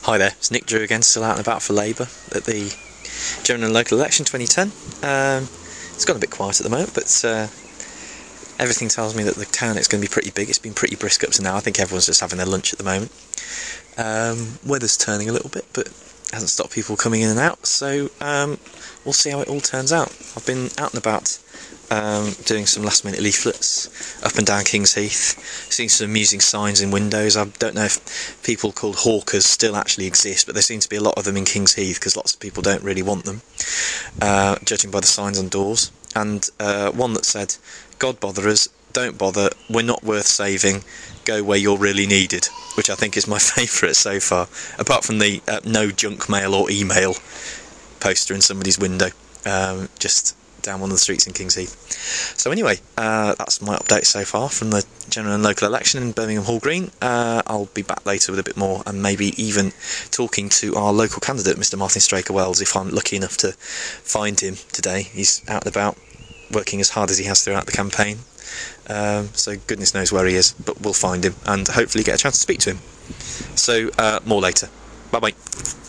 Hi there, it's Nick Drew again, still out and about for Labour at the General and Local Election 2010. It's gone a bit quiet at the moment, but everything tells me that the town is going to be pretty big. It's been pretty brisk up to now. I think everyone's just having their lunch at the moment. Weather's turning a little bit, but hasn't stopped people coming in and out, so we'll see how it all turns out. I've been out and about doing some last minute leaflets up and down King's Heath, seeing some amusing signs in windows. I don't know if people called hawkers still actually exist, but there seem to be a lot of them in King's Heath because lots of people don't really want them, judging by the signs on doors. And one that said, "God bother us, don't bother, we're not worth saving, go where you're really needed," which I think is my favourite so far, apart from the no junk mail or email poster in somebody's window, just down one of the streets in King's Heath. So anyway, that's my update so far from the general and local election in Birmingham Hall Green. I'll be back later with a bit more, and maybe even talking to our local candidate, Mr Martin Straker-Wells, if I'm lucky enough to find him today. He's out and about, working as hard as he has throughout the campaign, so goodness knows where he is, but we'll find him and hopefully get a chance to speak to him. So more later. Bye bye.